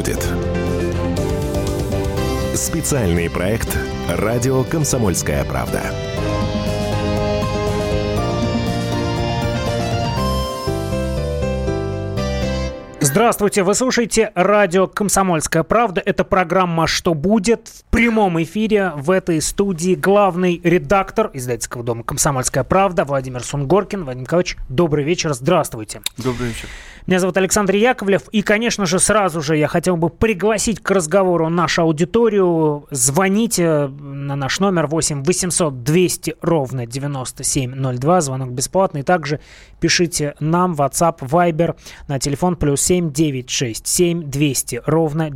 будет». Специальный проект «Радио Комсомольская правда». Здравствуйте, вы слушаете радио «Комсомольская правда». Это программа «Что будет?» В прямом эфире в этой студии главный редактор издательского дома «Комсомольская правда» Владимир Сунгоркин. Владимир Николаевич, добрый вечер, здравствуйте. Добрый вечер. Меня зовут Александр Яковлев. И, конечно же, сразу же я хотел бы пригласить к разговору нашу аудиторию. Звоните на наш номер 8 800 200 ровно 9702. Звонок бесплатный. Также пишите нам в WhatsApp, Viber на телефон +7 967 200 ровно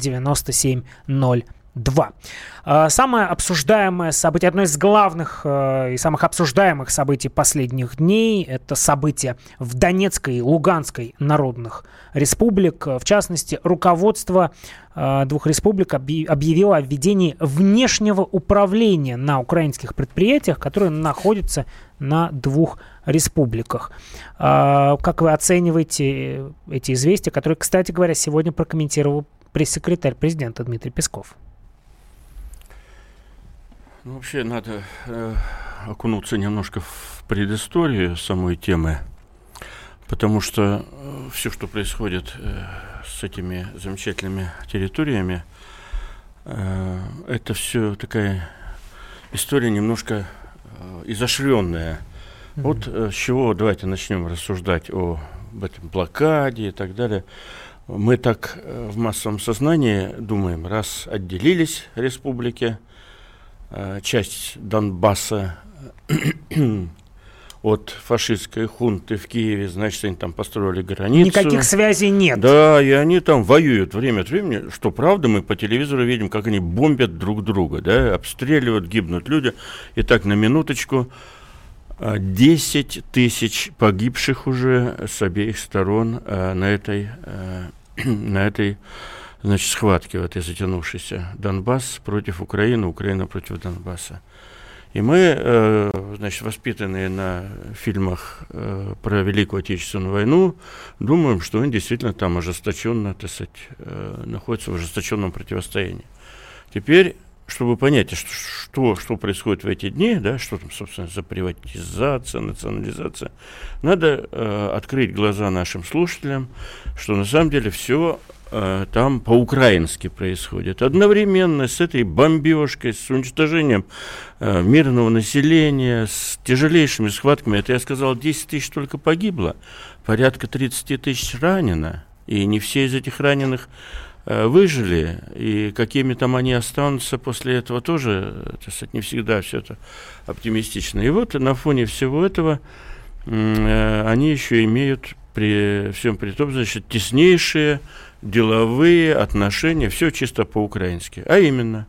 9702. Самое обсуждаемое событие, одно из главных и самых обсуждаемых событий последних дней, это событие в Донецкой и Луганской народных республик. В частности, руководство двух республик объявило о введении внешнего управления на украинских предприятиях, которые находятся на двух республиках. Как вы оцениваете эти известия, которые, кстати говоря, сегодня прокомментировал пресс-секретарь президента Дмитрий Песков? Ну, вообще надо окунуться немножко в предысторию самой темы, потому что все, что происходит с этими замечательными территориями, это все такая история немножко изощренная. Вот с чего давайте начнем рассуждать об этом блокаде и так далее. Мы так в массовом сознании думаем, раз отделились республики, часть Донбасса от фашистской хунты в Киеве, значит, они там построили границу. Никаких связей нет. Да, и они там воюют время от времени, что правда, мы по телевизору видим, как они бомбят друг друга, да, обстреливают, гибнут люди. И так, на минуточку, 10 тысяч погибших уже с обеих сторон на этой значит, схватки в этой затянувшейся. Донбасс против Украины, Украина против Донбасса. И мы, значит, воспитанные на фильмах про Великую Отечественную войну, думаем, что они действительно там ожесточенно, так сказать, находятся в ожесточенном противостоянии. Теперь, чтобы понять, что происходит в эти дни, да, что там, собственно, за приватизация, национализация, надо открыть глаза нашим слушателям, что на самом деле все там по-украински происходит. Одновременно с этой бомбежкой, с уничтожением мирного населения, с тяжелейшими схватками, это я сказал, 10 тысяч только погибло, порядка 30 тысяч ранено, и не все из этих раненых выжили, и какими там они останутся после этого тоже, так сказать, не всегда все это оптимистично. И вот на фоне всего этого они еще имеют при всем при том, значит, теснейшие деловые отношения, все чисто по-украински. А именно,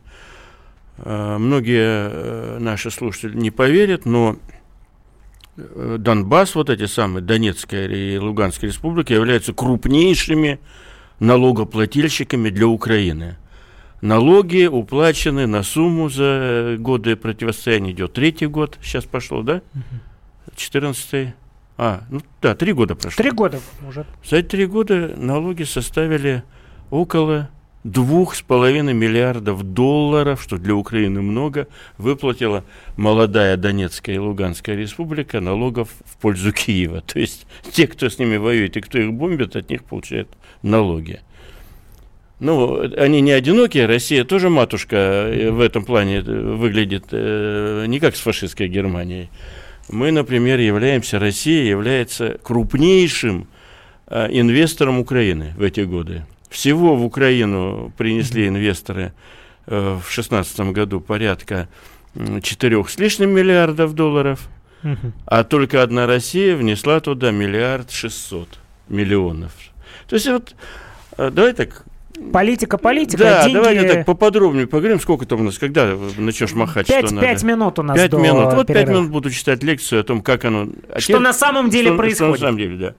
многие наши слушатели не поверят, но Донбасс, вот эти самые Донецкая и Луганская республики, являются крупнейшими налогоплательщиками для Украины. Налоги уплачены на сумму за годы противостояния, идет 3-й год, сейчас пошло, да? 14-й. 3 года прошло. 3 года уже. За эти 3 года налоги составили около 2,5 миллиардов долларов, что для Украины много, выплатила молодая Донецкая и Луганская республика налогов в пользу Киева. То есть те, кто с ними воюет и кто их бомбит, от них получают налоги. Ну, они не одинокие, Россия тоже матушка в этом плане выглядит не как с фашистской Германией. Мы, например, Россия является крупнейшим инвестором Украины в эти годы. Всего в Украину принесли инвесторы в 2016 году порядка 4 с лишним миллиардов долларов, а только одна Россия внесла туда 1 600 000 000. То есть вот, давай так... Политика, да, деньги... давайте так поподробнее поговорим, сколько там у нас, когда начнешь махать, 5 надо. 5 минут у нас 5 до минут. Вот перерыва. 5 минут буду читать лекцию о том, как оно... Что на самом деле происходит. Что на самом деле, да.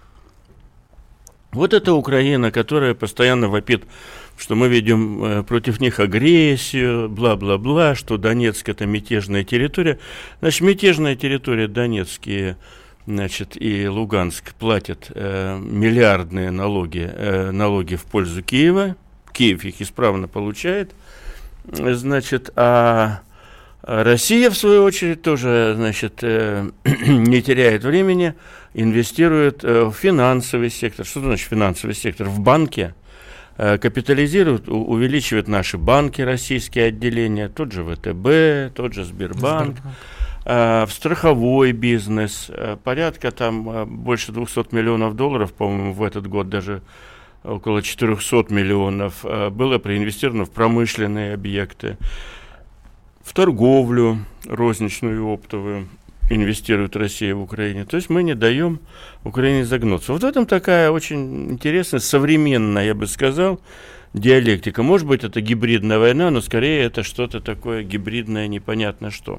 Вот эта Украина, которая постоянно вопит, что мы ведем против них агрессию, бла-бла-бла, что Донецк – это мятежная территория. Значит, мятежная территория Донецкие, значит, и Луганск платят миллиардные налоги в пользу Киева, Киев их исправно получает. Значит, а Россия, в свою очередь, тоже, значит, не теряет времени, инвестирует в финансовый сектор. Что значит финансовый сектор? В банке капитализирует, увеличивает наши банки, российские отделения, тот же ВТБ, тот же Сбербанк. В страховой бизнес, порядка там больше 200 миллионов долларов, по-моему, в этот год даже около 400 миллионов было проинвестировано в промышленные объекты, в торговлю розничную и оптовую инвестирует Россия в Украине. То есть мы не даем Украине загнуться. Вот в этом такая очень интересная, современная, я бы сказал, диалектика. Может быть, это гибридная война, но скорее это что-то такое гибридное, непонятно что.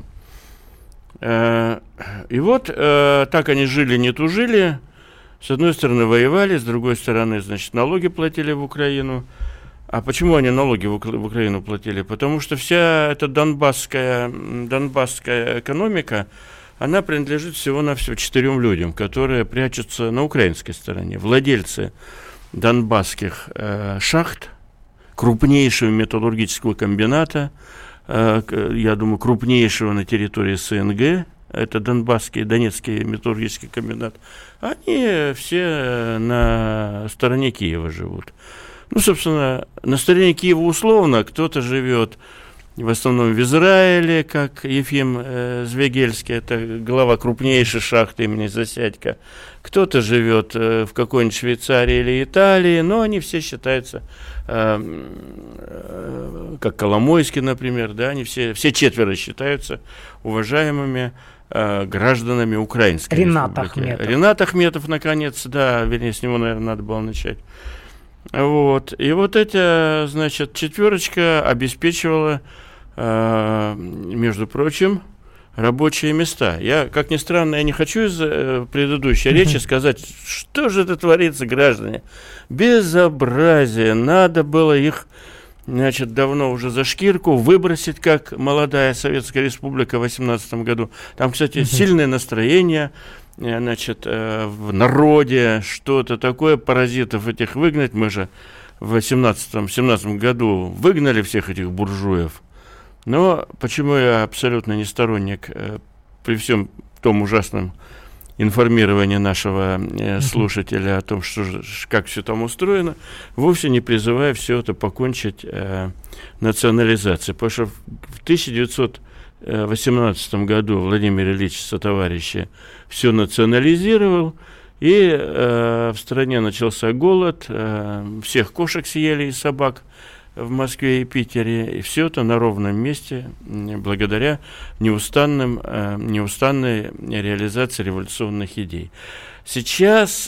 И вот так они жили, не тужили. С одной стороны воевали, с другой стороны, значит, налоги платили в Украину. А почему они налоги в Украину платили? Потому что вся эта донбасская экономика, она принадлежит всего-навсего 4 людям, которые прячутся на украинской стороне. Владельцы донбасских шахт, крупнейшего металлургического комбината, я думаю, крупнейшего на территории СНГ, это Донецкий металлургический комбинат, они все на стороне Киева живут. Ну, собственно, на стороне Киева условно, кто-то живет в основном в Израиле, как Ефим Звегельский, это глава крупнейшей шахты имени Засядько. Кто-то живет в какой-нибудь Швейцарии или Италии, но они все считаются, как Коломойский, например, да, они все 4 считаются уважаемыми гражданами Украинской республики. Ринат Ахметов, наконец, да, вернее, с него, наверное, надо было начать. Вот. И вот эта, значит, 4 обеспечивала, между прочим, рабочие места. Я, как ни странно, я не хочу из предыдущей речи сказать, что же это творится, граждане. Безобразие. Надо было их, значит, давно уже за шкирку выбросить, как молодая Советская Республика в 18 году. Там, кстати, сильное настроение, значит, в народе, что-то такое, паразитов этих выгнать. Мы же в 17 году выгнали всех этих буржуев. Но почему я абсолютно не сторонник, при всем том ужасном информировании нашего слушателя о том, как все там устроено, вовсе не призывая все это покончить национализацией. Потому что в 1918 году Владимир Ильич сотоварищи все национализировал, и в стране начался голод, всех кошек съели и собак в Москве и Питере, и все это на ровном месте благодаря неустанной реализации революционных идей. Сейчас,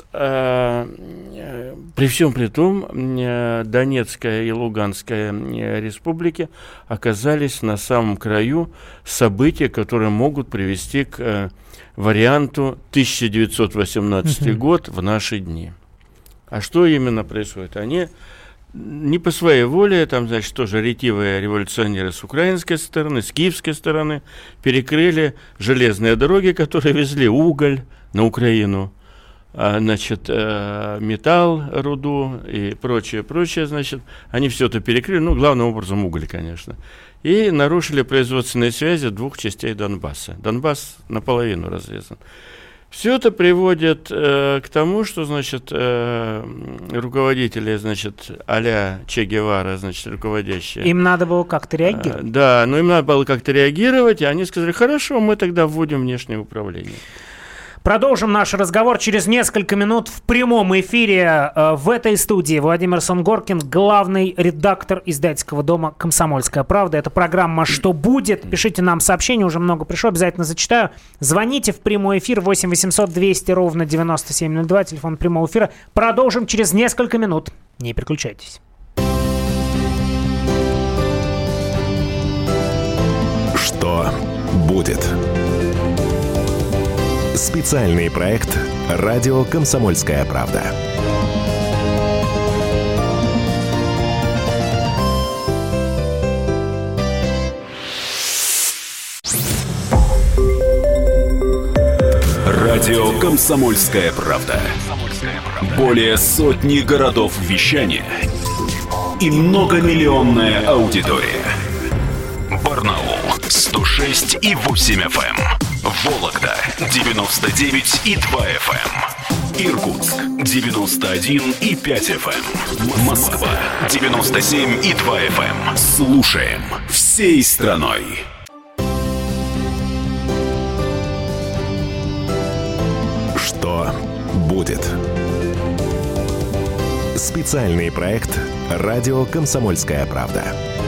при всем при том, Донецкая и Луганская республики оказались на самом краю событий, которые могут привести к варианту 1918 год в наши дни. А что именно происходит? Они не по своей воле, там, значит, тоже ретивые революционеры с украинской стороны, с киевской стороны перекрыли железные дороги, которые везли уголь на Украину, значит, металл, руду и прочее, значит, они все это перекрыли, ну, главным образом уголь, конечно, и нарушили производственные связи 2 частей Донбасса. Донбасс наполовину разрезан. Все это приводит к тому, что, значит, руководители, значит, а-ля Че Гевара, значит, руководящие. Им надо было как-то реагировать. Да, но им надо было как-то реагировать, и они сказали, хорошо, мы тогда вводим внешнее управление. Продолжим наш разговор через несколько минут в прямом эфире. В этой студии Владимир Сунгоркин, главный редактор издательского дома «Комсомольская правда». Это программа «Что будет?». Пишите нам сообщения, уже много пришло, обязательно зачитаю. Звоните в прямой эфир 8 800 200 ровно 9702, телефон прямого эфира. Продолжим через несколько минут. Не переключайтесь. Что будет? Специальный проект «Радио Комсомольская правда». Радио «Комсомольская правда». Более сотни городов вещания и многомиллионная аудитория. Барнаул 106,8 FM. Вологда 99,2 FM. Иркутск 91,5 FM. Москва 97,2 FM. Слушаем всей страной. Что будет? Специальный проект «Радио Комсомольская правда».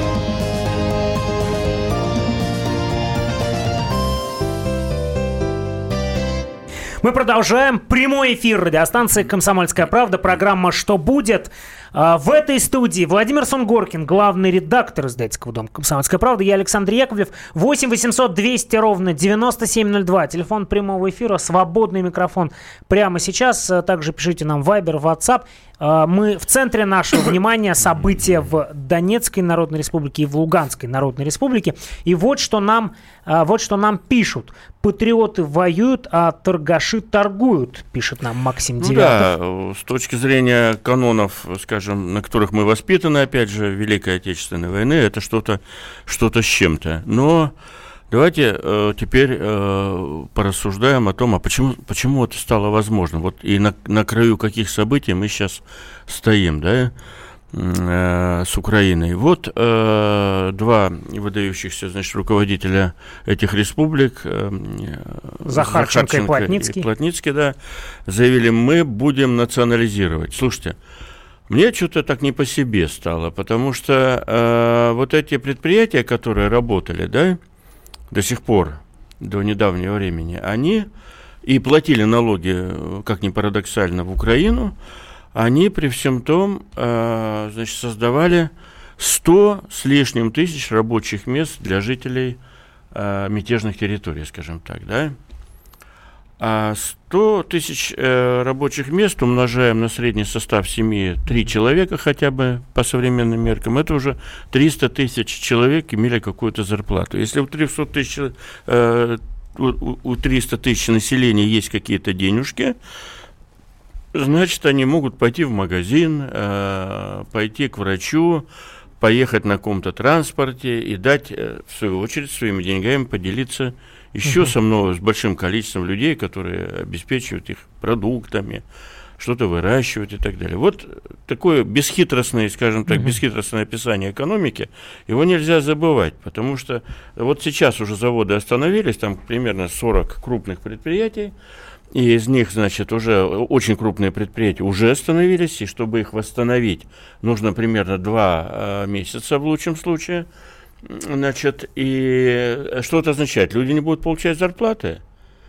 Мы продолжаем прямой эфир радиостанции «Комсомольская правда», программа «Что будет?». В этой студии Владимир Сунгоркин, главный редактор издательского дома «Комсомольская правда», я Александр Яковлев. 8 800 200 ровно 9702, телефон прямого эфира, свободный микрофон прямо сейчас. Также пишите нам в Viber, WhatsApp. Мы в центре нашего внимания события в Донецкой Народной Республике и в Луганской Народной Республике. И вот что нам пишут. Патриоты воюют, а торгаши торгуют, пишет нам Максим Девятов. Да, с точки зрения канонов, скажем, на которых мы воспитаны, опять же, Великой Отечественной войны, это что-то с чем-то. Но давайте теперь порассуждаем о том, а почему это стало возможным. Вот и на краю каких событий мы сейчас стоим, да, с Украиной. Вот два выдающихся, значит, руководителя этих республик, Захарченко и Плотницкий, да, заявили: мы будем национализировать. Слушайте, мне что-то так не по себе стало, потому что вот эти предприятия, которые работали, да, до сих пор, до недавнего времени, они и платили налоги, как ни парадоксально, в Украину, они при всем том, значит, создавали 100 с лишним тысяч рабочих мест для жителей мятежных территорий, скажем так, да. А 100 тысяч рабочих мест умножаем на средний состав семьи 3 человека хотя бы по современным меркам, это уже 300 тысяч человек имели какую-то зарплату. Если у 300 тысяч населения есть какие-то денежки, значит, они могут пойти в магазин, пойти к врачу, поехать на каком-то транспорте и дать, в свою очередь, своими деньгами поделиться еще со мной, с большим количеством людей, которые обеспечивают их продуктами, что-то выращивают и так далее. Вот такое бесхитростное, скажем так, бесхитростное описание экономики, его нельзя забывать, потому что вот сейчас уже заводы остановились, там примерно 40 крупных предприятий, и из них, значит, уже очень крупные предприятия уже остановились, и чтобы их восстановить, нужно примерно 2 месяца в лучшем случае. Значит, и что это означает? Люди не будут получать зарплаты.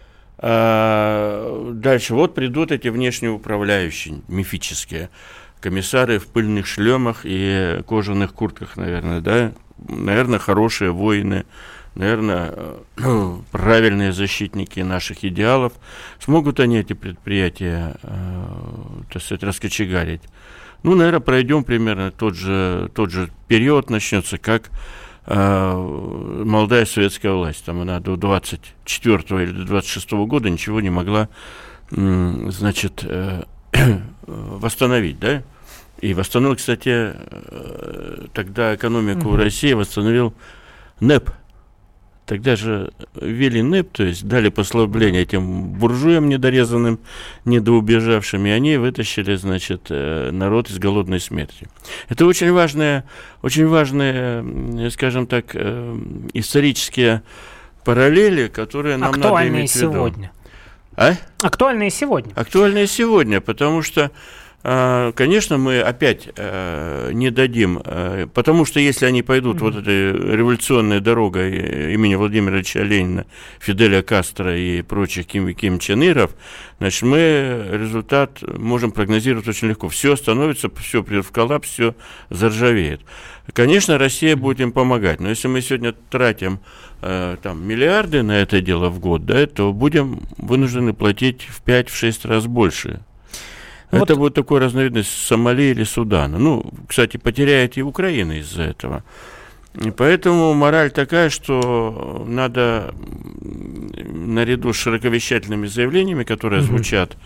Дальше вот придут эти внешние управляющие, мифические, комиссары в пыльных шлемах и кожаных куртках, наверное, да? Наверное, хорошие воины, наверное, правильные защитники наших идеалов. Смогут они эти предприятия, так сказать, раскочегарить? Ну, наверное, пройдем примерно тот же период, начнется, как молодая советская власть. Там она до 24 или 26 года ничего не могла, значит, восстановить, да? И восстановил, кстати, тогда экономику России восстановил НЭП. Тогда же ввели НЭП, то есть дали послабление этим буржуям недорезанным, недоубежавшим, и они вытащили, значит, народ из голодной смерти. Это очень важные, скажем так, исторические параллели, которые нам надо иметь в виду. Сегодня. А? Актуальные сегодня. Актуальные сегодня, потому что, конечно, мы опять не дадим, потому что если они пойдут вот этой революционной дорогой имени Владимира Ильича Ленина, Фиделя Кастро и прочих Ким Чен Иров, значит, мы результат можем прогнозировать очень легко. Все остановится, все придет в коллапс, все заржавеет. Конечно, Россия будет им помогать, но если мы сегодня тратим там миллиарды на это дело в год, да, то будем вынуждены платить в 5-6 раз больше. Это будет такой разновидность Сомали или Судана. Ну, кстати, потеряет и Украина из-за этого. И поэтому мораль такая, что надо наряду с широковещательными заявлениями, которые звучат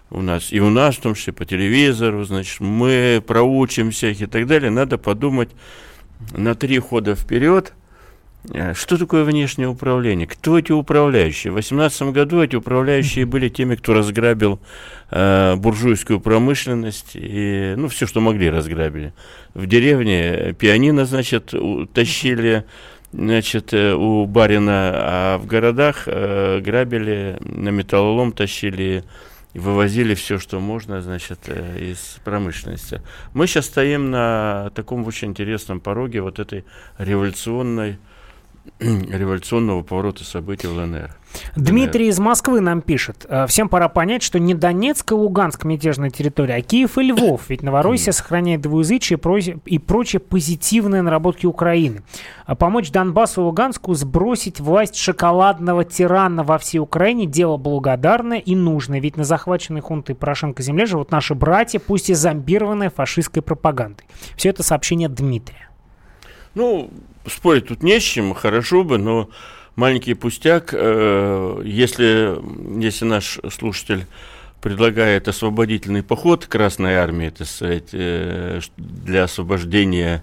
у нас, в том числе по телевизору, значит, мы проучимся их и так далее. Надо подумать на 3 хода вперед, что такое внешнее управление, кто эти управляющие. В 2018 году эти управляющие были теми, кто разграбил буржуйскую промышленность, и, все, что могли, разграбили. В деревне пианино, значит, тащили, значит, у барина, а в городах грабили, на металлолом тащили, вывозили все, что можно, значит, из промышленности. Мы сейчас стоим на таком очень интересном пороге вот этой революционного поворота событий в ЛНР. Дмитрий из Москвы нам пишет. Всем пора понять, что не Донецк и Луганск мятежная территория, а Киев и Львов. Ведь Новороссия сохраняет двуязычие и прочие позитивные наработки Украины. Помочь Донбассу и Луганску сбросить власть шоколадного тирана во всей Украине — дело благодарное и нужное. Ведь на захваченной хунтой Порошенко земле живут наши братья, пусть и зомбированные фашистской пропагандой. Все это сообщение Дмитрия. Спорить тут не с чем, хорошо бы, но маленький пустяк, если наш слушатель предлагает освободительный поход Красной Армии, так сказать, для освобождения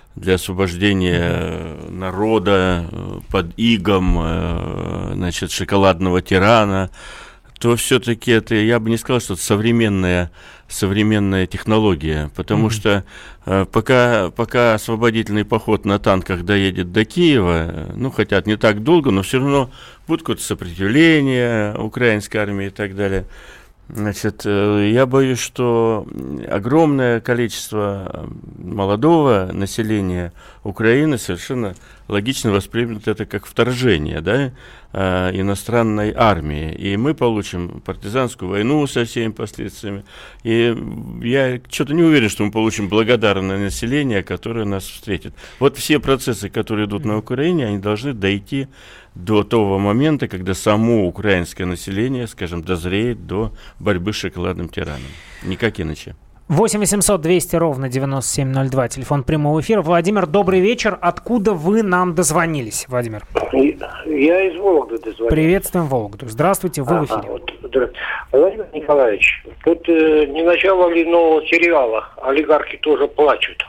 народа под игом, значит, шоколадного тирана, то все-таки это, я бы не сказал, что это современная технология, потому что пока освободительный поход на танках доедет до Киева, хотят не так долго, но все равно будет какое-то сопротивление украинской армии и так далее. Значит, я боюсь, что огромное количество молодого населения Украины совершенно логично воспримет это как вторжение, иностранной армии. И мы получим партизанскую войну со всеми последствиями. И я что-то не уверен, что мы получим благодарное население, которое нас встретит. Вот все процессы, которые идут на Украине, они должны дойти до того момента, когда само украинское население, скажем, дозреет до борьбы с шоколадным тираном. Никак иначе. 8 800 200 ровно 9702, телефон прямого эфира. Владимир, добрый вечер. Откуда вы нам дозвонились, Владимир? Я из Вологды дозвонился. Приветствуем Вологду. Здравствуйте, вы в эфире. Владимир Николаевич, тут не начало ли нового сериала «Олигархи тоже плачут».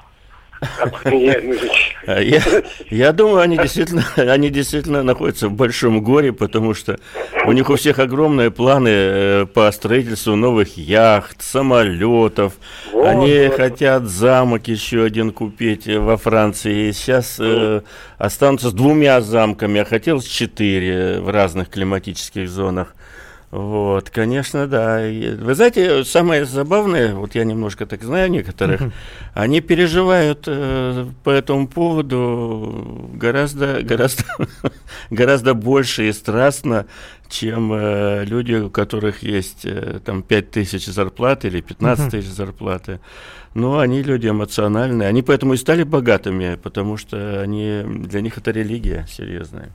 Я думаю, они действительно находятся в большом горе, потому что у них у всех огромные планы по строительству новых яхт, самолетов. Они хотят замок еще один купить во Франции. И сейчас останутся с 2 замками, а хотелось 4 в разных климатических зонах. Вот, конечно, да. Вы знаете, самое забавное, вот я немножко так знаю некоторых, они переживают по этому поводу гораздо больше и страстно, чем люди, у которых есть там 5 тысяч зарплаты или 15 тысяч зарплаты. Но они люди эмоциональные, они поэтому и стали богатыми, потому что для них это религия серьезная.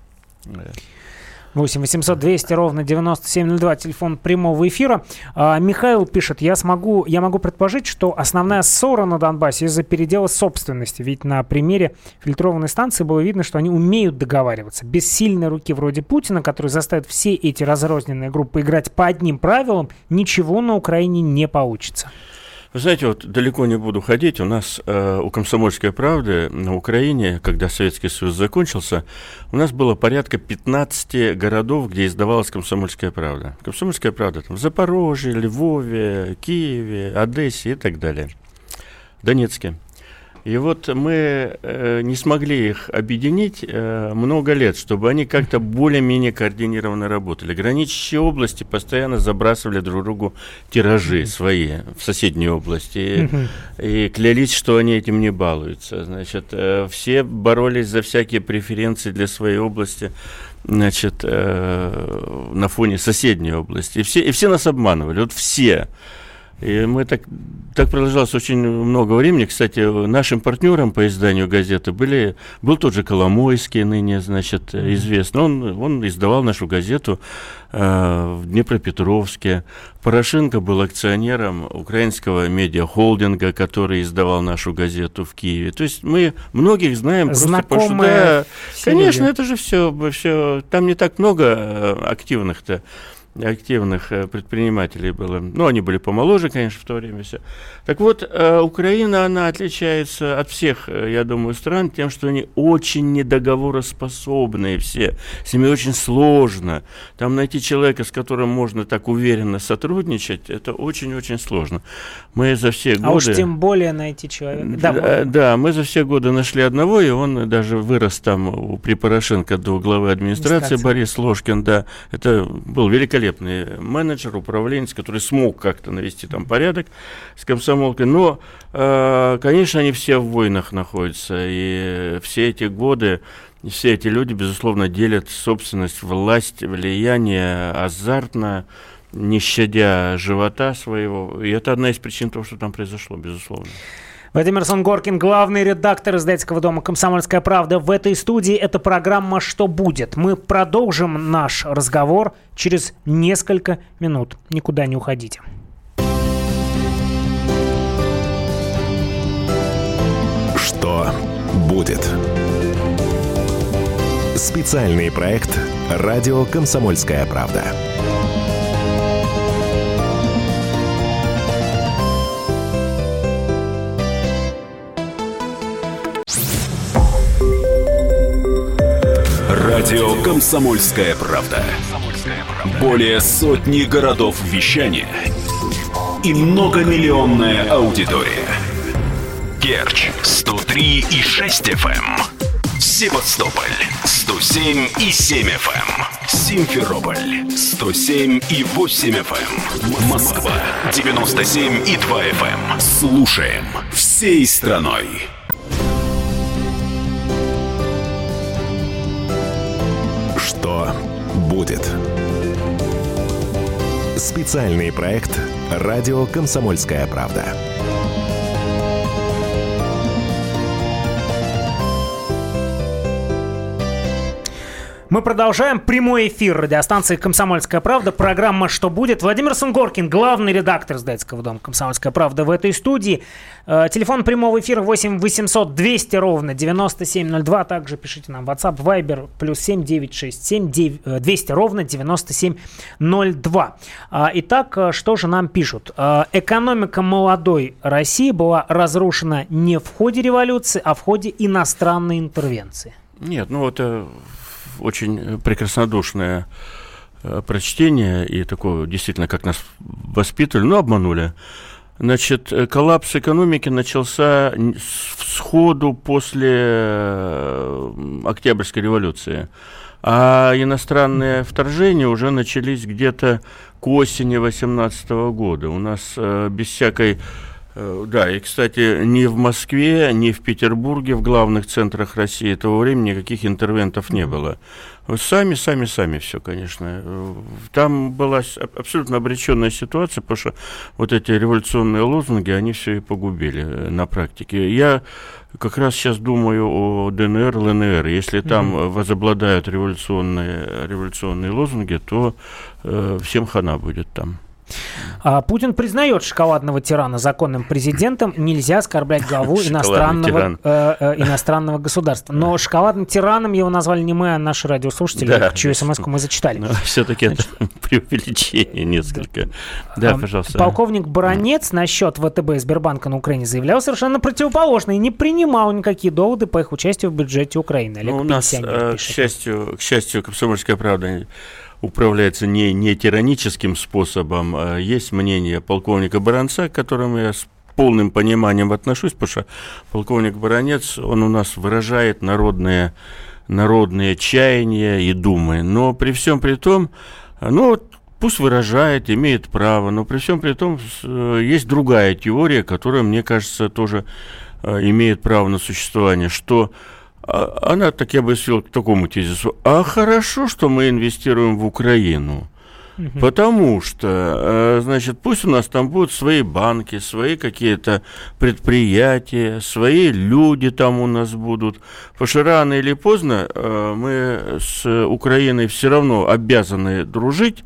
8 800 200 ровно 9702, телефон прямого эфира. Михаил пишет, я могу предположить, что основная ссора на Донбассе из-за передела собственности. Ведь на примере фильтрованной станции было видно, что они умеют договариваться. Без сильной руки вроде Путина, который заставит все эти разрозненные группы играть по одним правилам, ничего на Украине не получится. Вы знаете, вот далеко не буду ходить. У нас у «Комсомольской правды» на Украине, когда Советский Союз закончился, у нас было порядка 15 городов, где издавалась «Комсомольская правда». «Комсомольская правда» там в Запорожье, Львове, Киеве, Одессе и так далее, Донецке. И вот мы не смогли их объединить много лет, чтобы они как-то более-менее координированно работали. Граничащие области постоянно забрасывали друг другу тиражи свои в соседней области и клялись, что они этим не балуются. Значит, все боролись за всякие преференции для своей области, значит, на фоне соседней области. И все нас обманывали, вот все. И мы так продолжалось очень много времени. Кстати, нашим партнером по изданию газеты был тот же Коломойский, ныне, значит, известный. Он издавал нашу газету в Днепропетровске. Порошенко был акционером украинского медиахолдинга, который издавал нашу газету в Киеве. То есть мы многих знаем. Знакомые. Конечно, это же все. Там не так много активных-то активных предпринимателей было. Ну, они были помоложе, конечно, в то время все. Так вот, Украина, она отличается от всех, я думаю, стран тем, что они очень недоговороспособные все. С ними очень сложно. Там найти человека, с которым можно так уверенно сотрудничать, это очень-очень сложно. Мы за все годы... А уж тем более найти человека. Да, мы за все годы нашли одного, и он даже вырос там при Порошенко до главы администрации, Борис Ложкин, да. Это был великолепный менеджер, управленец, который смог как-то навести там порядок с комсомолкой. Но, конечно, они все в войнах находятся, и все эти годы, все эти люди, безусловно, делят собственность, власть, влияние азартно, не щадя живота своего. И это одна из причин того, что там произошло, безусловно. Владимир Сунгоркин, главный редактор издательского дома «Комсомольская правда». В этой студии это программа «Что будет?». Мы продолжим наш разговор через несколько минут. Никуда не уходите. Что будет? Специальный проект «Радио Комсомольская правда». Радио «Комсомольская правда». Более сотни городов вещания и многомиллионная аудитория. Керчь 103,6 FM, Севастополь 107,7 FM, Симферополь 107,8 FM, Москва 97,2 FM. Слушаем всей страной. Что будет? Специальный проект «Радио Комсомольская правда». Мы продолжаем прямой эфир радиостанции «Комсомольская правда». Программа «Что будет?». Владимир Сунгоркин, главный редактор издательского дома «Комсомольская правда» в этой студии. Телефон прямого эфира 8 800 200 ровно 9702. Также пишите нам в WhatsApp, Viber, +7 967 200 ровно 9702. Итак, что же нам пишут? Экономика молодой России была разрушена не в ходе революции, а в ходе иностранной интервенции. Нет, это... очень прекраснодушное прочтение и такое, действительно, как нас воспитывали, но обманули. Значит, коллапс экономики начался сходу после Октябрьской революции, а иностранные вторжения уже начались где-то к осени 2018 года. У нас без всякой... Да, и, кстати, ни в Москве, ни в Петербурге, в главных центрах России того времени никаких интервентов не было. Сами все, конечно. Там была абсолютно обреченная ситуация, потому что вот эти революционные лозунги, они все и погубили на практике. Я как раз сейчас думаю о ДНР, ЛНР. Если там возобладают революционные лозунги, то всем хана будет там. Путин признает шоколадного тирана законным президентом. Нельзя оскорблять главу иностранного государства. Но шоколадным тираном его назвали не мы, а наши радиослушатели, чью смс-ку мы зачитали. Все-таки это преувеличение несколько. Да, пожалуйста. Полковник Баранец насчет ВТБ и Сбербанка на Украине заявлял совершенно противоположно и не принимал никакие доводы по их участию в бюджете Украины. У нас, к счастью, «Комсомольская правда» управляется не тираническим способом. Есть мнение полковника Баранца, к которому я с полным пониманием отношусь, потому что полковник Баранец, он у нас выражает народные чаяния и думы. Но при всем при том, пусть выражает, имеет право, но при всем при том есть другая теория, которая, мне кажется, тоже имеет право на существование, что она, так я бы свел к такому тезису: а хорошо, что мы инвестируем в Украину, потому что, значит, пусть у нас там будут свои банки, свои какие-то предприятия, свои люди там у нас будут, потому что рано или поздно мы с Украиной все равно обязаны дружить,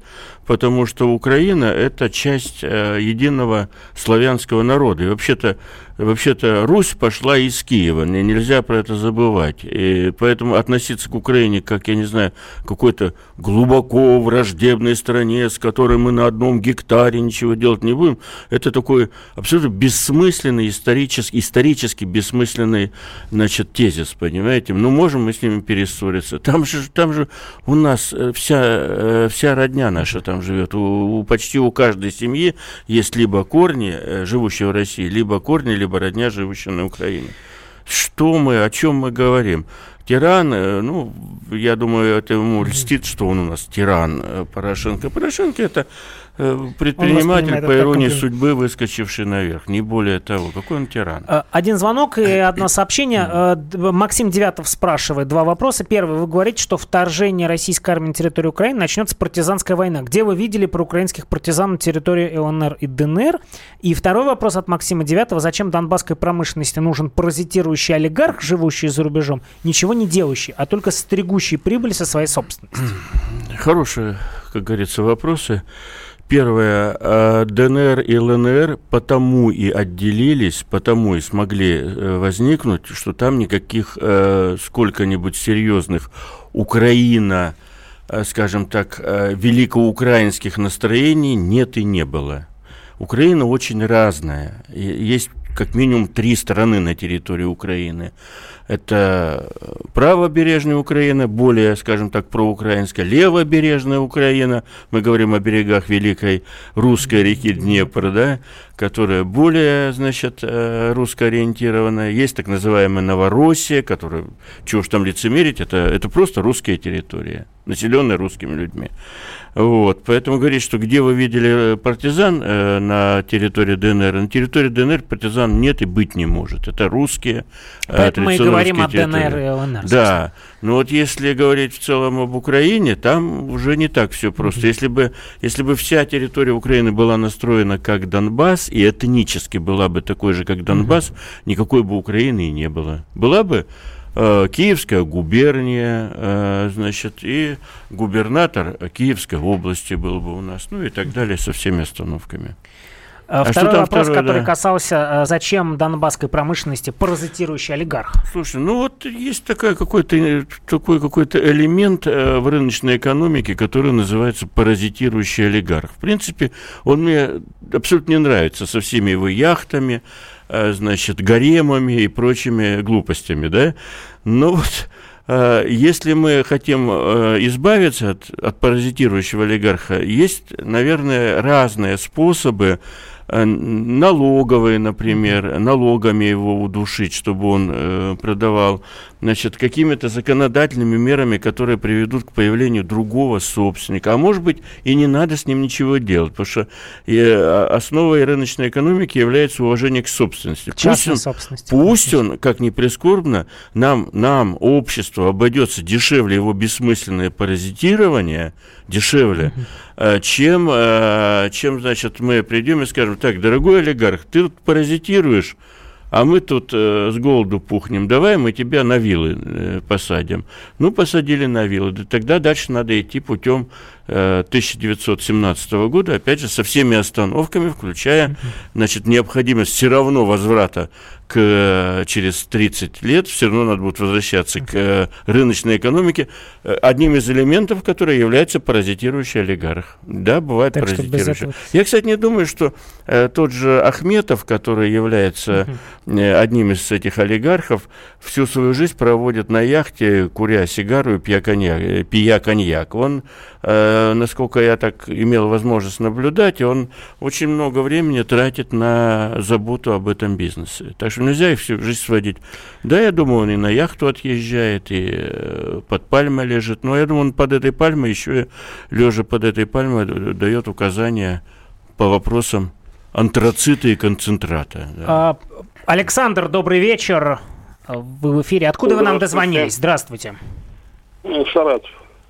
потому что Украина – это часть единого славянского народа. И вообще-то Русь пошла из Киева, нельзя про это забывать. И поэтому относиться к Украине как, я не знаю, какой-то глубоко враждебной стране, с которой мы на одном гектаре ничего делать не будем, это такой абсолютно бессмысленный, исторически бессмысленный, значит, тезис, понимаете? Ну, можем мы с ними перессориться. Там же у нас вся родня наша там живет. Почти у каждой семьи есть либо корни, живущие в России, либо корни, либо родня, живущая на Украине. О чем мы говорим? Тиран, ну, я думаю, это ему льстит, что он у нас тиран Порошенко. Порошенко – это предприниматель, по иронии судьбы, выскочивший наверх. Не более того. Какой он тиран? Один звонок и одно сообщение. Максим Девятов спрашивает 2 вопроса. Первый. Вы говорите, что вторжение российской армии на территорию Украины начнется партизанская война. Где вы видели проукраинских партизан на территории ЛНР и ДНР? И второй вопрос от Максима Девятого. Зачем донбасской промышленности нужен паразитирующий олигарх, живущий за рубежом, ничего не делающий, а только стригущий прибыль со своей собственности? Хорошие, как говорится, вопросы. Первое, ДНР и ЛНР потому и отделились, потому и смогли возникнуть, что там никаких сколько-нибудь серьезных скажем так, великоукраинских настроений нет и не было. Украина очень разная. Есть как минимум 3 страны на территории Украины. Это правобережная Украина, более, скажем так, проукраинская, левобережная Украина, мы говорим о берегах великой русской реки Днепр, да, которая более, значит, русско-ориентированная. Есть так называемая Новороссия, которая, чего уж там лицемерить, это просто русская территория, населенная русскими людьми. Вот, поэтому говорить, что где вы видели партизан на территории ДНР, на территории ДНР партизан нет и быть не может. Это русские, поэтому мы и говорим о ДНР и ЛНР. Да, но вот если говорить в целом об Украине, там уже не так все просто. Если бы вся территория Украины была настроена как Донбасс, и этнически была бы такой же, как Донбасс, никакой бы Украины и не было. Была бы Киевская губерния, значит, и губернатор Киевской области был бы у нас, ну и так далее, со всеми остановками. Второй вопрос, который касался, зачем донбасской промышленности паразитирующий олигарх? Слушай, ну вот есть такой какой-то элемент в рыночной экономике, который называется паразитирующий олигарх. В принципе, он мне абсолютно не нравится со всеми его яхтами, значит, гаремами и прочими глупостями, да? Но вот если мы хотим избавиться от паразитирующего олигарха, есть, наверное, разные способы. Налоговые, например, налогами его удушить, чтобы он продавал, значит, какими-то законодательными мерами, которые приведут к появлению другого собственника. А может быть, и не надо с ним ничего делать, потому что основой рыночной экономики является уважение к собственности. Частной собственности. Пусть он, как ни прискорбно, нам, обществу, обойдется дешевле его бессмысленное паразитирование, дешевле, чем, значит, мы придем и скажем: так, дорогой олигарх, ты тут паразитируешь, а мы тут с голоду пухнем, давай мы тебя на вилы посадим. Ну, посадили на вилы, тогда дальше надо идти путем 1917 года, опять же, со всеми остановками, включая, значит, необходимость все равно возврата через 30 лет, все равно надо будет возвращаться к рыночной экономике, одним из элементов, который является паразитирующий олигарх. Да, бывает так паразитирующий. Я, кстати, не думаю, что тот же Ахметов, который является одним из этих олигархов, всю свою жизнь проводит на яхте, куря сигару и пья коньяк. Он, насколько я так имел возможность наблюдать, он очень много времени тратит на заботу об этом бизнесе. Так что нельзя их всю жизнь сводить. Да, я думаю, он и на яхту отъезжает, и под пальмой лежит. Но я думаю, он под этой пальмой, еще лежа под этой пальмой, дает указания по вопросам антрацита и концентрата. Да. Александр, добрый вечер. Вы в эфире. Откуда вы нам дозвонились? Здравствуйте. Саратов.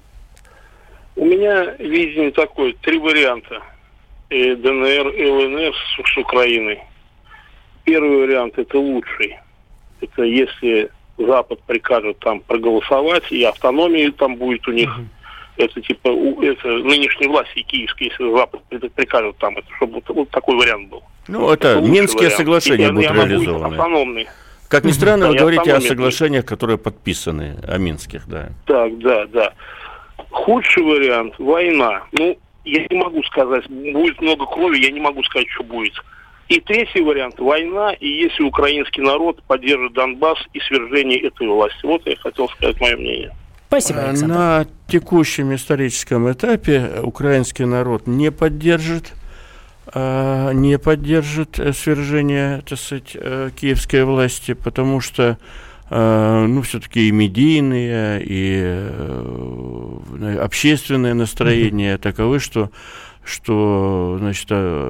У меня видение такое: 3 варианта. ДНР и ЛНР с Украиной. Первый вариант — это лучший. Это если Запад прикажет там проголосовать, и автономия там будет у них, это типа это нынешней власти киевской, если Запад прикажет там это, чтобы вот такой вариант был. Ну, это Минские вариант. соглашения будут реализованы. Автономный. Как ни странно, вы говорите о автономный. соглашениях, которые подписаны, о Минских, да. Так, да. Худший вариант – война. Ну, я не могу сказать, будет много крови, я не могу сказать, что будет. И третий вариант – война, и если украинский народ поддержит Донбасс и свержение этой власти. Вот я хотел сказать мое мнение. Спасибо, Александр. На текущем историческом этапе украинский народ не поддержит свержение, так сказать, киевской власти, потому что все-таки и медийные, и общественные настроения таковы, что значит,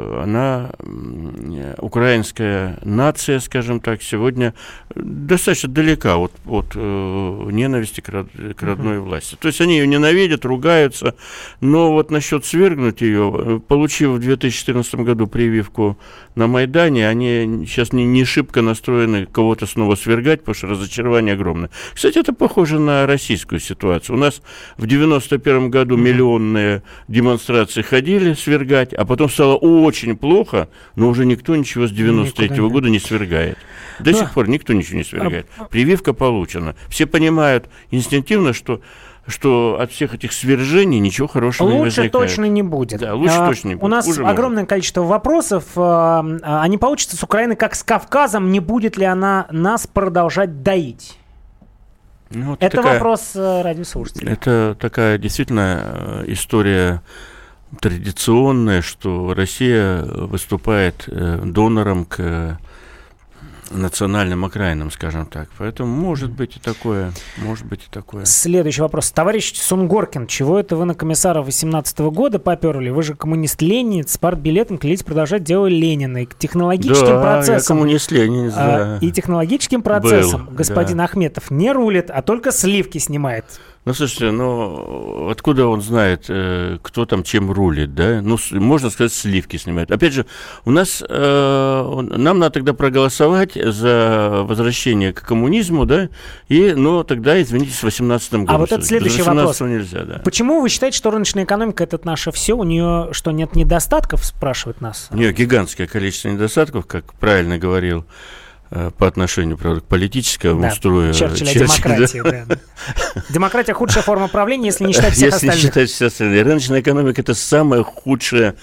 украинская нация, скажем так, сегодня достаточно далека от ненависти к родной власти. То есть они ее ненавидят, ругаются, но вот насчет свергнуть ее, получив в 2014 году прививку на Майдане, они сейчас не шибко настроены кого-то снова свергать, потому что разочарование огромное. Кстати, это похоже на российскую ситуацию. У нас в 91 году миллионные демонстрации ходили свергать, а потом стало очень плохо, но уже никто ничего с 93-го года не свергает. До сих пор никто ничего не свергает. Прививка получена. Все понимают инстинктивно, что от всех этих свержений ничего хорошего не возникает. Лучше точно не будет. Да, лучше точно не будет. У нас огромное количество вопросов. А не получится с Украиной, как с Кавказом? Не будет ли она нас продолжать доить? Ну, это вопрос радиослушателей. Это такая действительно история традиционная, что Россия выступает донором к национальным окраинам, скажем так. Поэтому может быть и такое. Следующий вопрос. Товарищ Сунгоркин, чего это вы на комиссара 18-го года поперли? Вы же коммунист-ленинец, с партбилетом клялись продолжать дело Ленина. И технологическим процессом... я коммунист-ленинец, да. И технологическим процессом господин Ахметов не рулит, а только сливки снимает. Ну, слушайте, откуда он знает, кто там чем рулит, да? Ну, можно сказать, сливки снимает. Опять же, у нас, нам надо тогда проголосовать за возвращение к коммунизму, да? Тогда, извините, с 18-м годом. А вот это следующий вопрос. Нельзя, да. Почему вы считаете, что рыночная экономика – это наше все? У нее что, нет недостатков, спрашивает нас? У нее гигантское количество недостатков, как правильно говорил по отношению, правда, к политическому строю. Черчилля демократии, да. Демократия – худшая форма правления, если не считать всех остальных. Если не считать всех остальных. Рыночная экономика – это самое худшее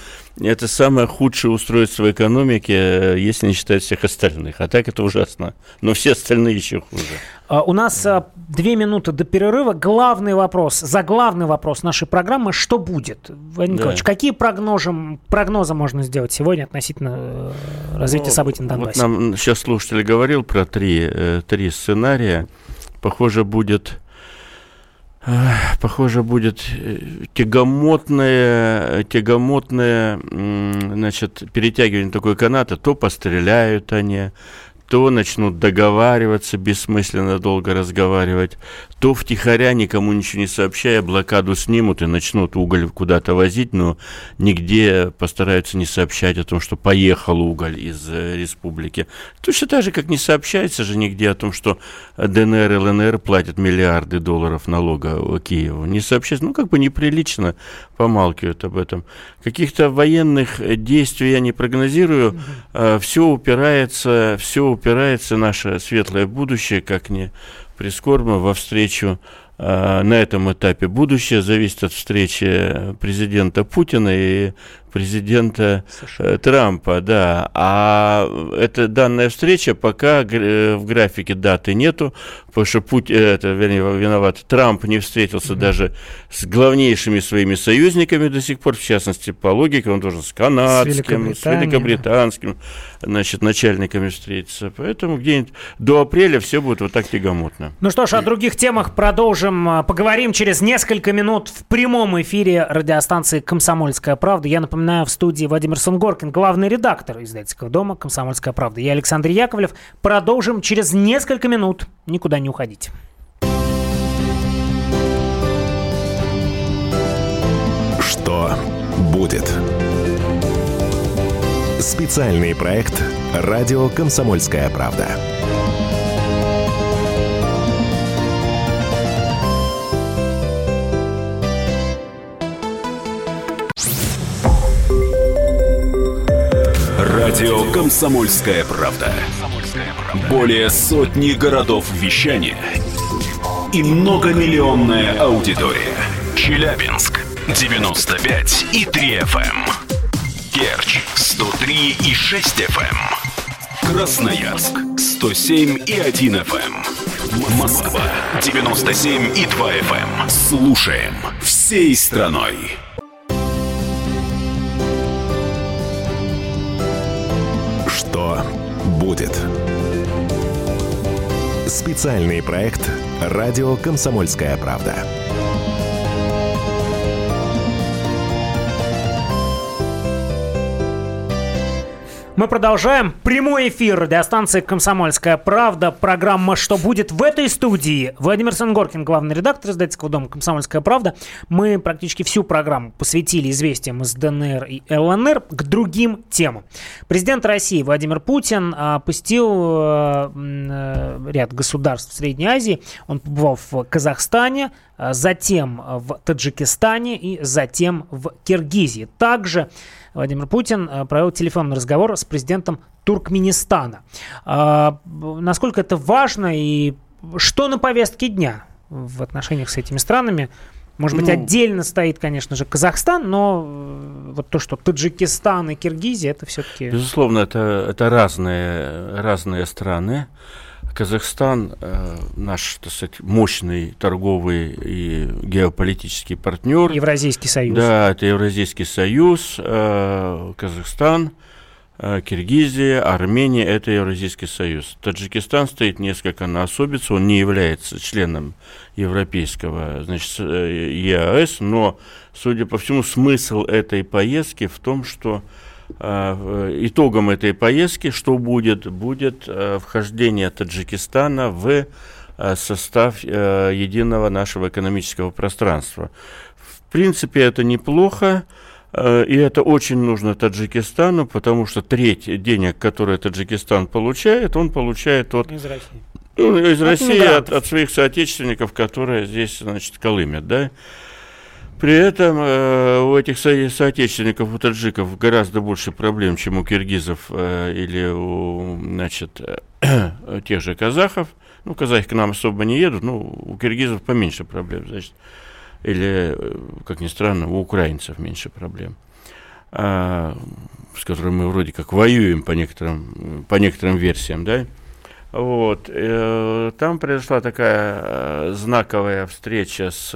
устройство экономики, если не считать всех остальных. А так это ужасно. Но все остальные еще хуже. У нас 2 минуты до перерыва. Заглавный вопрос нашей программы – что будет? Владимир Николаевич, какие прогнозы можно сделать сегодня относительно развития событий на Донбассе? Вот нам сейчас слушатель говорил про три сценария. Похоже, будет тягомотное, значит, перетягивание такой каната. То постреляют они, то начнут договариваться, бессмысленно долго разговаривать, то втихаря, никому ничего не сообщая, блокаду снимут и начнут уголь куда-то возить, но нигде постараются не сообщать о том, что поехал уголь из республики. Точно так же, как не сообщается же нигде о том, что ДНР и ЛНР платят миллиарды долларов налога Киеву. Не сообщается, неприлично помалкивают об этом. Каких-то военных действий я не прогнозирую. Все упирается в наше светлое будущее, как ни прискорбно, во встречу на этом этапе. Будущее зависит от встречи президента Путина и президента Трампа, да. А данная встреча пока в графике даты нету, потому что Трамп не встретился даже с главнейшими своими союзниками до сих пор, в частности, по логике, он должен с канадским, с великобританским, значит, начальниками встретиться. Поэтому где-нибудь до апреля все будет вот так тягомотно. Ну что ж, о других темах поговорим через несколько минут в прямом эфире радиостанции «Комсомольская правда». Я напоминаю, в студии Владимир Сунгоркин, главный редактор издательского дома «Комсомольская правда». Я Александр Яковлев. Продолжим через несколько минут. Никуда не уходите. Что будет? Специальный проект «Радио Комсомольская правда». Радио «Комсомольская правда». Более сотни городов вещания и многомиллионная аудитория. Челябинск 95,3 FM. Керчь 103,6 FM. Красноярск 107,1 FM. Москва 97,2 FM. Слушаем всей страной. Что будет? Специальный проект «Радио Комсомольская правда». Мы продолжаем. Прямой эфир радиостанции «Комсомольская правда». Программа «Что будет?» В этой студии Владимир Сунгоркин, главный редактор издательского дома «Комсомольская правда». Мы практически всю программу посвятили известиям из ДНР и ЛНР к другим темам. Президент России Владимир Путин посетил ряд государств Средней Азии. Он побывал в Казахстане, затем в Таджикистане и затем в Киргизии. Также Владимир Путин провел телефонный разговор с президентом Туркменистана. Насколько это важно и что на повестке дня в отношениях с этими странами? Может быть, отдельно стоит, конечно же, Казахстан, но вот то, что Таджикистан и Киргизия, это все-таки... Безусловно, это разные страны. Казахстан наш, так сказать, мощный торговый и геополитический партнер. Евразийский союз. Да, это Евразийский союз. Казахстан, Киргизия, Армения – это Евразийский союз. Таджикистан стоит несколько на особицу, он не является членом европейского, значит, ЕАЭС, но, судя по всему, смысл этой поездки в том, что итогом этой поездки, что будет вхождение Таджикистана в состав единого нашего экономического пространства. В принципе, это неплохо, и это очень нужно Таджикистану, потому что треть денег, которые Таджикистан получает, он получает из России. Из России, от своих соотечественников, которые здесь, значит, колымят, да. При этом у этих соотечественников, у таджиков гораздо больше проблем, чем у киргизов или у, значит, тех же казахов. Ну, казахи к нам особо не едут, но у киргизов поменьше проблем, значит. Или, как ни странно, у украинцев меньше проблем, с которыми мы вроде как воюем по некоторым версиям, да. Вот. Там произошла такая знаковая встреча с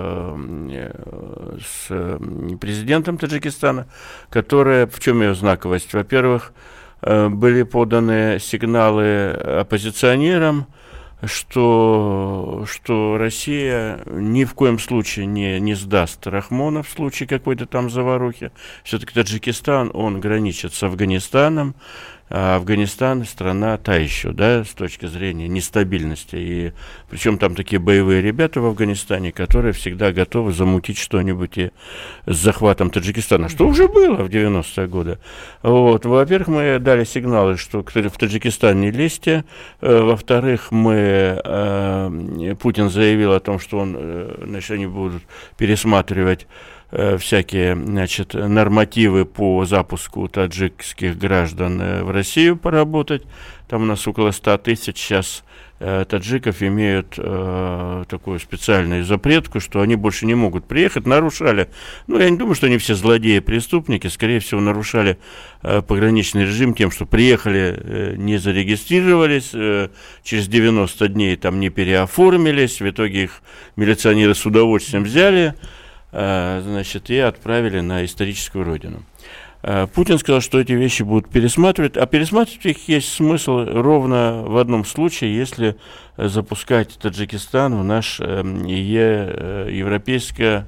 президентом Таджикистана, которая, в чем ее знаковость? Во-первых, были поданы сигналы оппозиционерам, что Россия ни в коем случае не сдаст Рахмона в случае какой-то там заварухи. Все-таки Таджикистан, он граничит с Афганистаном, а Афганистан страна та еще, да, с точки зрения нестабильности. И причем там такие боевые ребята в Афганистане, которые всегда готовы замутить что-нибудь и с захватом Таджикистана, что уже было в 90-е годы. Вот. Во-первых, мы дали сигналы, что в Таджикистан не лезьте. Во-вторых, Путин заявил о том, что они будут пересматривать всякие, значит, нормативы по запуску таджикских граждан в Россию поработать. Там у нас около 100 тысяч сейчас таджиков имеют такую специальную запретку, что они больше не могут приехать. Нарушали, я не думаю, что они все злодеи, преступники, скорее всего, нарушали пограничный режим тем, что приехали, не зарегистрировались, через 90 дней там не переоформились, в итоге их милиционеры с удовольствием взяли, значит, и отправили на историческую родину. Путин сказал, что эти вещи будут пересматривать, а пересматривать их есть смысл ровно в одном случае, если запускать Таджикистан в наш европейское,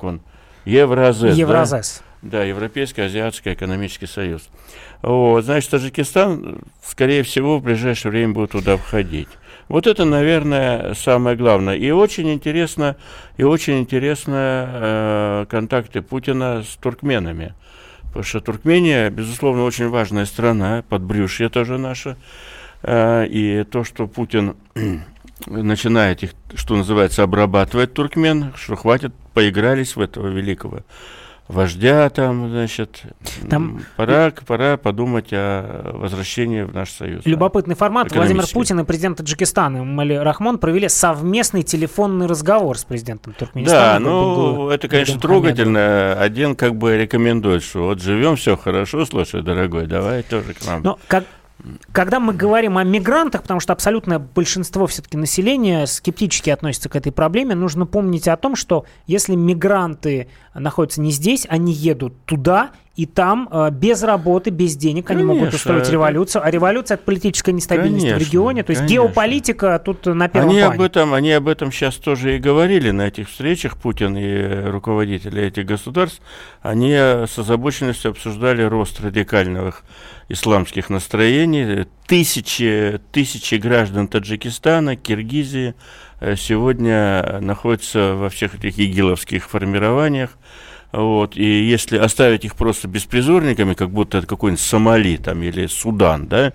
Евразес. Да, Европейский Азиатский экономический союз. Вот, значит, Таджикистан, скорее всего, в ближайшее время будет туда входить. Вот это, наверное, самое главное. И очень интересно контакты Путина с туркменами. Потому что Туркмения, безусловно, очень важная страна, подбрюшье тоже наше. И то, что Путин начинает их, что называется, обрабатывать туркмен, что хватит, поигрались в этого великого вождя там, значит, пора подумать о возвращении в наш союз. Любопытный формат. Владимир Путин и президент Таджикистана Эмомали Рахмон провели совместный телефонный разговор с президентом Туркменистана. Да, это, конечно, трогательно. Один как бы рекомендует, что вот живем, все хорошо, слушай, дорогой, давай тоже к нам. Но когда мы говорим о мигрантах, потому что абсолютное большинство все-таки населения скептически относится к этой проблеме, нужно помнить о том, что если мигранты находятся не здесь, они едут туда, и там без работы, без денег они могут устроить революцию. А революция – это политическая нестабильность в регионе. То есть геополитика тут на первом плане. Они об этом сейчас тоже и говорили на этих встречах, Путин и руководители этих государств. Они с озабоченностью обсуждали рост радикальных исламских настроений. Тысячи граждан Таджикистана, Киргизии сегодня находятся во всех этих игиловских формированиях. Вот, и если оставить их просто беспризорниками, как будто это какой-нибудь Сомали там, или Судан, да,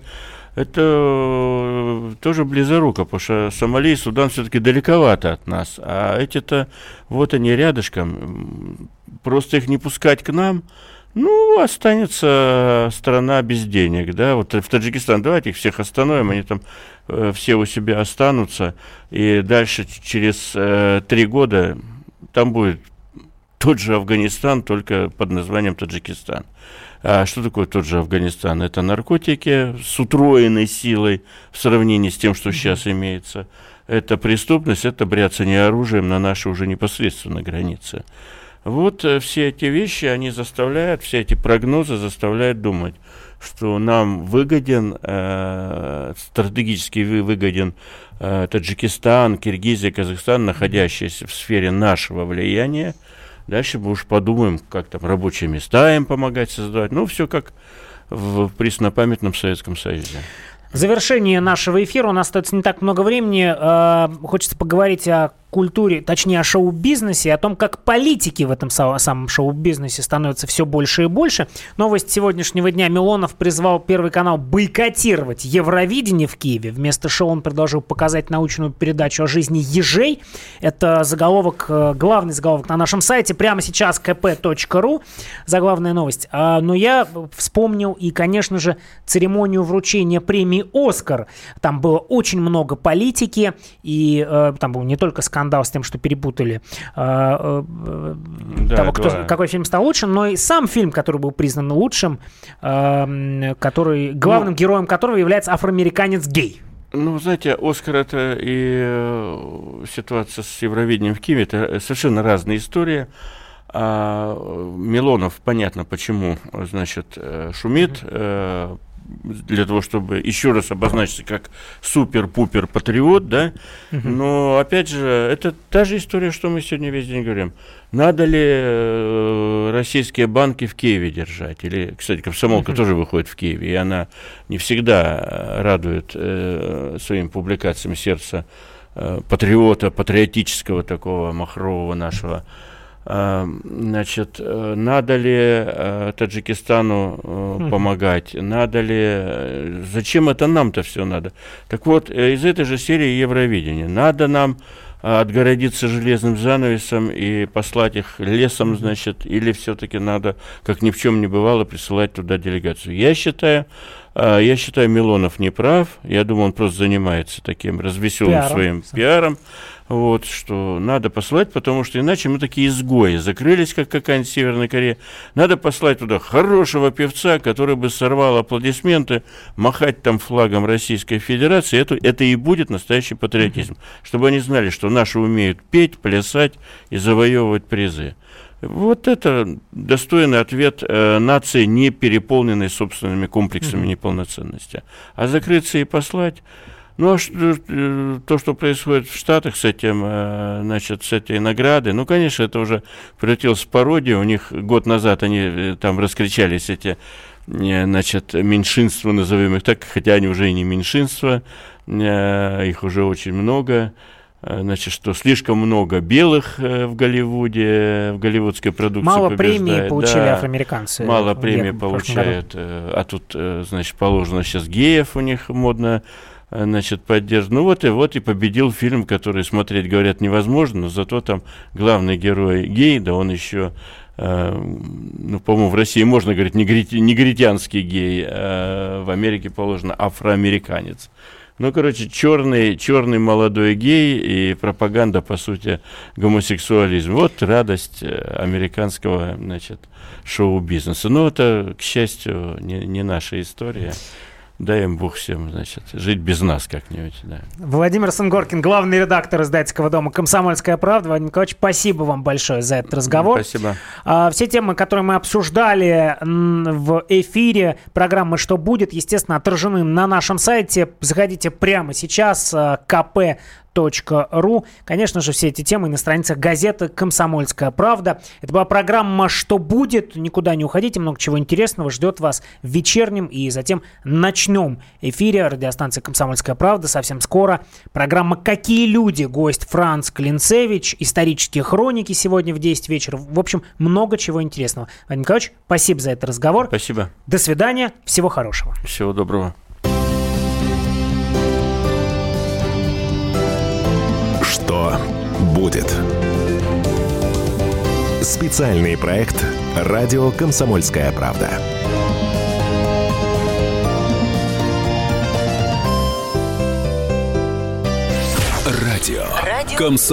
это тоже близоруко, потому что Сомали и Судан все-таки далековато от нас, а эти-то вот они рядышком, просто их не пускать к нам, останется страна без денег, да, вот в Таджикистан давайте их всех остановим, они там все у себя останутся, и дальше через 3 года там будет тот же Афганистан, только под названием Таджикистан. А что такое тот же Афганистан? Это наркотики с утроенной силой в сравнении с тем, что сейчас имеется. Это преступность, это бряцание оружием на нашей уже непосредственно границе. Вот все эти вещи, они заставляют, все эти прогнозы заставляют думать, что нам выгоден, стратегически выгоден Таджикистан, Киргизия, Казахстан, находящиеся в сфере нашего влияния. Дальше мы уж подумаем, как там рабочие места им помогать создавать. Все как в преснопамятном Советском Союзе. В завершении нашего эфира у нас остается не так много времени. Хочется поговорить о культуре, точнее о шоу-бизнесе, о том, как политики в этом самом шоу-бизнесе становятся все больше и больше. Новость сегодняшнего дня: Милонов призвал Первый канал бойкотировать Евровидение в Киеве. Вместо шоу он предложил показать научную передачу о жизни ежей. Это главный заголовок на нашем сайте. Прямо сейчас kp.ru. Заглавная новость. Но я вспомнил и, конечно же, церемонию вручения премии «Оскар». Там было очень много политики, и там был не только скандал с тем, что перепутали какой фильм стал лучшим, но и сам фильм, который был признан лучшим, главным героем которого является афроамериканец-гей. Знаете, «Оскар» — это и ситуация с Евровидением в Киеве, это совершенно разная история. Милонов, понятно, почему, шумит, для того, чтобы еще раз обозначиться как супер-пупер-патриот, да, но, опять же, это та же история, что мы сегодня весь день говорим. Надо ли российские банки в Киеве держать? Или, кстати, «Комсомолка» тоже выходит в Киеве, и она не всегда радует своими публикациями сердце патриота, патриотического такого махрового нашего. Надо ли Таджикистану помогать? Надо ли... Зачем это нам-то все надо? Так вот, из этой же серии Евровидения. Надо нам отгородиться железным занавесом и послать их лесом, или все-таки надо, как ни в чем не бывало, присылать туда делегацию? Я считаю, Милонов не прав. Я думаю, он просто занимается таким развеселым своим пиаром. Что надо послать, потому что иначе мы такие изгои, закрылись, как какая-нибудь Северная Корея. Надо послать туда хорошего певца, который бы сорвал аплодисменты, махать там флагом Российской Федерации. Это и будет настоящий патриотизм. Чтобы они знали, что наши умеют петь, плясать и завоевывать призы. Вот это достойный ответ нации, не переполненной собственными комплексами неполноценности. А закрыться и послать... то, что происходит в Штатах с этим, с этой наградой, конечно, это уже превратилось в пародию. У них год назад они там раскричались, эти, меньшинства, назовем их так, хотя они уже и не меньшинства, их уже очень много. Что слишком много белых в Голливуде, в голливудской продукции. Мало премий получили афроамериканцы. Мало премий получают, а тут, положено сейчас геев у них модно, поддерживать. Вот и победил фильм, который смотреть, говорят, невозможно, но зато там главный герой гей, да он еще ну, по-моему, в России можно говорить негритянский гей, а в Америке положено афроамериканец. Ну, короче, черный молодой гей и пропаганда, по сути, гомосексуализма. Вот радость американского, значит, шоу-бизнеса. Но это, к счастью, не наша история. Дай им Бог всем, значит, жить без нас как-нибудь, да. Владимир Сунгоркин, главный редактор издательского дома «Комсомольская правда». Владимир Николаевич, спасибо вам большое за этот разговор. Спасибо. Все темы, которые мы обсуждали в эфире программы «Что будет», естественно, отражены на нашем сайте. Заходите прямо сейчас, kp.ru. Конечно же, все эти темы на страницах газеты «Комсомольская правда». Это была программа «Что будет?». Никуда не уходите, много чего интересного ждет вас в вечернем и затем ночном эфире радиостанции «Комсомольская правда». Совсем скоро программа «Какие люди?». Гость Франц Клинцевич, исторические хроники сегодня в 10 вечера. В общем, много чего интересного. Владимир Николаевич, спасибо за этот разговор. Спасибо. До свидания. Всего хорошего. Всего доброго. Что будет? Специальный проект «Радио Комсомольская правда». Радио.